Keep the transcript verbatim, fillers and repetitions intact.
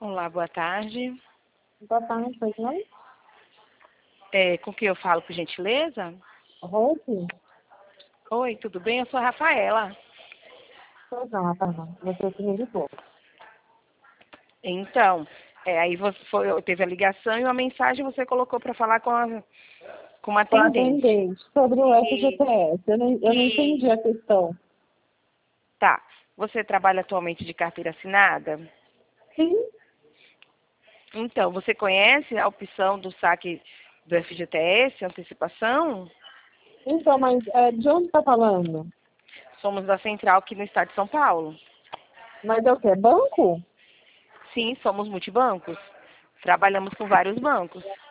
Olá, boa tarde. Boa tarde, pois não? É, com quem eu falo, por gentileza? Rose? Oi, tudo bem? Eu sou a Rafaela. Pois não, Rafaela. Você que me ligou. Então, é, aí você foi, teve a ligação e uma mensagem você colocou para falar com, a, com uma Com atendente. atendente, sobre o E, F G T S. Eu não, eu não e entendi a questão. tá, você trabalha atualmente de carteira assinada? Sim. Então, você conhece a opção do saque do F G T S, antecipação? Então, mas é, de onde está falando? Somos da Central aqui no estado de São Paulo. Mas é o quê? Banco? Sim, somos multibancos. Trabalhamos com vários bancos.